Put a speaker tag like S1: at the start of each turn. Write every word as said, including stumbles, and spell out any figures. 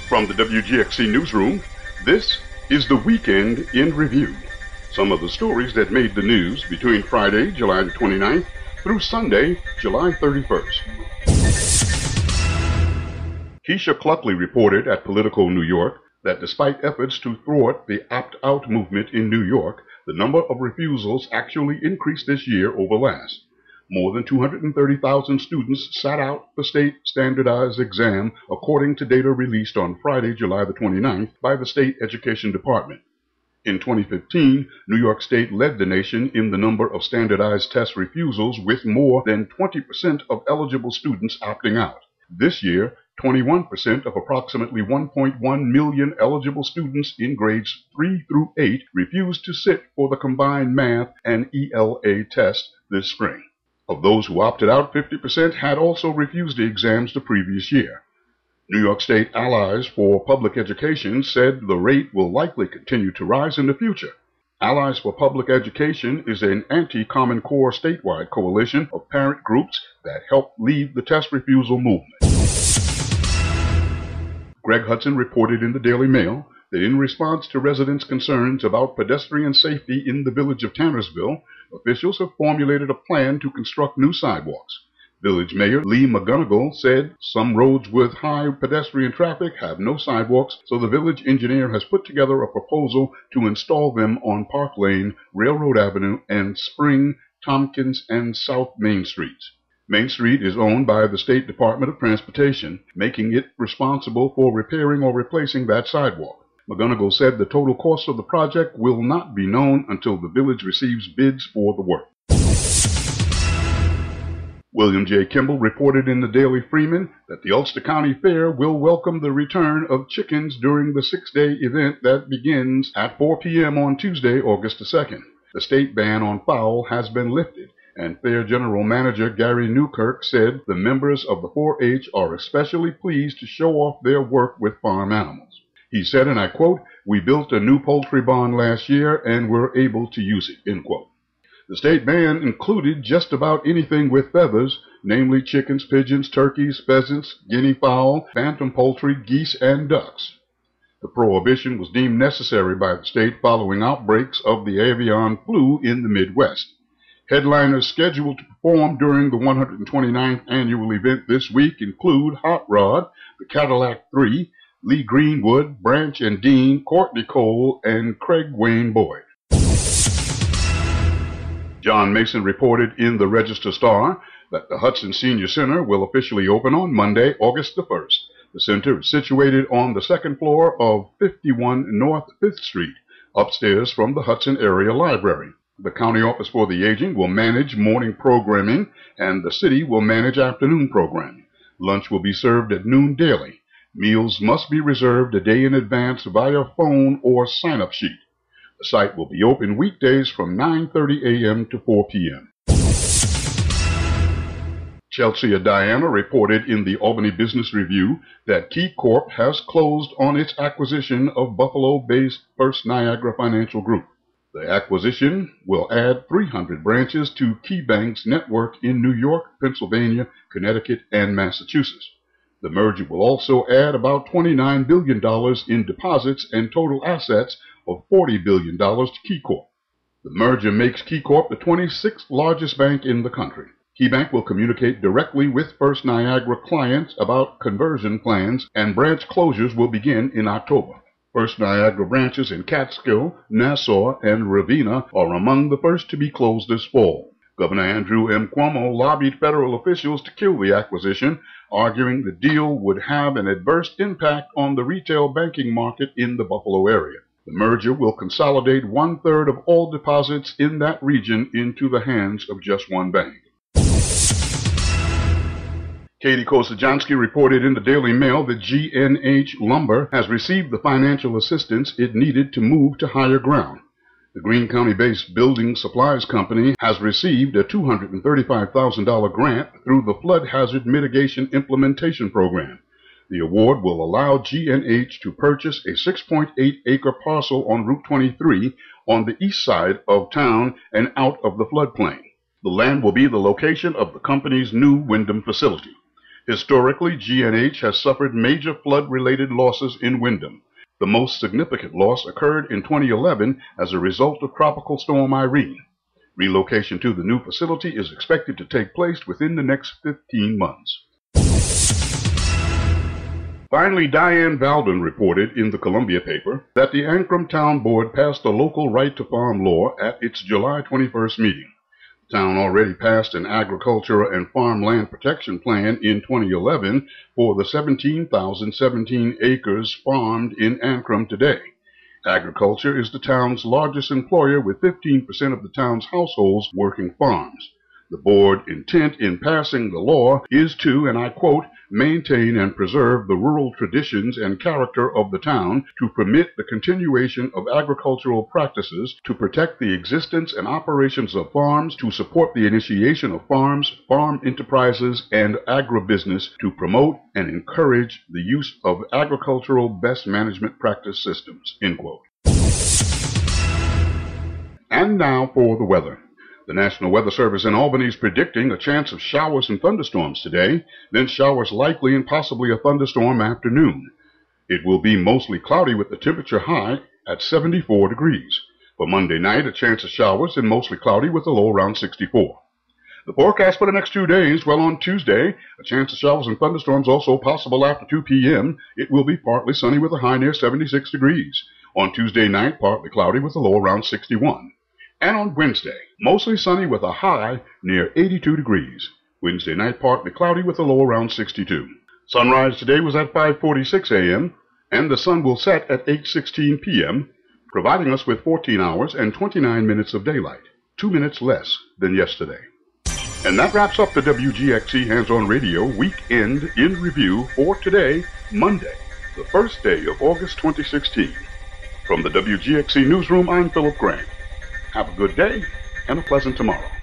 S1: From the W G X C Newsroom, this is the Weekend in Review. Some of the stories that made the news between Friday, July the twenty-ninth, through Sunday, July thirty-first. Keisha Cluckley reported at Politico New York that despite efforts to thwart the opt-out movement in New York, the number of refusals actually increased this year over last. More than two hundred thirty thousand students sat out the state standardized exam, according to data released on Friday, July the twenty-ninth, by the State Education Department. In twenty fifteen, New York State led the nation in the number of standardized test refusals, with more than twenty percent of eligible students opting out. This year, twenty-one percent of approximately one point one million eligible students in grades three through eight refused to sit for the combined math and E L A test this spring. Of those who opted out, fifty percent had also refused the exams the previous year. New York State Allies for Public Education said the rate will likely continue to rise in the future. Allies for Public Education is an anti-Common Core statewide coalition of parent groups that help lead the test refusal movement. Greg Hudson reported in the Daily Mail that in response to residents' concerns about pedestrian safety in the village of Tannersville, officials have formulated a plan to construct new sidewalks. Village Mayor Lee McGonigal said some roads with high pedestrian traffic have no sidewalks, so the village engineer has put together a proposal to install them on Park Lane, Railroad Avenue, and Spring, Tompkins, and South Main Streets. Main Street is owned by the State Department of Transportation, making it responsible for repairing or replacing that sidewalk. McGonigal said the total cost of the project will not be known until the village receives bids for the work. William J. Kimball reported in the Daily Freeman that the Ulster County Fair will welcome the return of chickens during the six-day event that begins at four p.m. on Tuesday, August the second. The state ban on fowl has been lifted, and Fair General Manager Gary Newkirk said the members of the four H are especially pleased to show off their work with farm animals. He said, and I quote, "We built a new poultry barn last year and were able to use it," end quote. The state ban included just about anything with feathers, namely chickens, pigeons, turkeys, pheasants, guinea fowl, phantom poultry, geese, and ducks. The prohibition was deemed necessary by the state following outbreaks of the avian flu in the Midwest. Headliners scheduled to perform during the one hundred twenty-ninth annual event this week include Hot Rod, the Cadillac three, Lee Greenwood, Branch and Dean, Courtney Cole, and Craig Wayne Boyd. John Mason reported in the Register-Star that the Hudson Senior Center will officially open on Monday, August the first. The center is situated on the second floor of fifty-one North fifth Street, upstairs from the Hudson Area Library. The County Office for the Aging will manage morning programming, and the city will manage afternoon programming. Lunch will be served at noon daily. Meals must be reserved a day in advance via phone or sign-up sheet. The site will be open weekdays from nine thirty a.m. to four p.m. Chelsea Diana reported in the Albany Business Review that KeyCorp has closed on its acquisition of Buffalo-based First Niagara Financial Group. The acquisition will add three hundred branches to KeyBank's network in New York, Pennsylvania, Connecticut, and Massachusetts. The merger will also add about twenty-nine billion dollars in deposits and total assets of forty billion dollars to KeyCorp. The merger makes KeyCorp the twenty-sixth largest bank in the country. KeyBank will communicate directly with First Niagara clients about conversion plans, and branch closures will begin in October. First Niagara branches in Catskill, Nassau, and Ravenna are among the first to be closed this fall. Governor Andrew M. Cuomo lobbied federal officials to kill the acquisition, arguing the deal would have an adverse impact on the retail banking market in the Buffalo area. The merger will consolidate one-third of all deposits in that region into the hands of just one bank. Katie Kosajansky reported in the Daily Mail that G N H Lumber has received the financial assistance it needed to move to higher ground. The Greene County-based building supplies company has received a two hundred thirty-five thousand dollars grant through the Flood Hazard Mitigation Implementation Program. The award will allow G N H to purchase a six point eight acre parcel on Route twenty-three on the east side of town and out of the floodplain. The land will be the location of the company's new Wyndham facility. Historically, G N H has suffered major flood-related losses in Windham. The most significant loss occurred in twenty eleven as a result of Tropical Storm Irene. Relocation to the new facility is expected to take place within the next fifteen months. Finally, Diane Valden reported in the Columbia paper that the Ancrum Town Board passed a local right to farm law at its July twenty-first meeting. The town already passed an agricultural and farmland protection plan in twenty eleven for the seventeen thousand seventeen acres farmed in Ancrum today. Agriculture is the town's largest employer, with fifteen percent of the town's households working farms. The board's intent in passing the law is to, and I quote, maintain and preserve the rural traditions and character of the town, to permit the continuation of agricultural practices, to protect the existence and operations of farms, to support the initiation of farms, farm enterprises, and agribusiness, to promote and encourage the use of agricultural best management practice systems, end quote. And now for the weather. The National Weather Service in Albany is predicting a chance of showers and thunderstorms today, then showers likely and possibly a thunderstorm after noon. It will be mostly cloudy with the temperature high at seventy-four degrees. For Monday night, a chance of showers and mostly cloudy with a low around sixty-four. The forecast for the next two days, well, on Tuesday, a chance of showers and thunderstorms also possible after two p m It will be partly sunny with a high near seventy-six degrees. On Tuesday night, partly cloudy with a low around sixty-one. And on Wednesday, mostly sunny with a high near eighty-two degrees. Wednesday night, partly cloudy with a low around sixty-two. Sunrise today was at five forty-six a m, and the sun will set at eight sixteen p m, providing us with fourteen hours and twenty-nine minutes of daylight, two minutes less than yesterday. And that wraps up the W G X C Hands-On Radio Weekend in Review for today, Monday, the first day of August twenty sixteen. From the W G X C Newsroom, I'm Philip Grant. Have a good day and a pleasant tomorrow.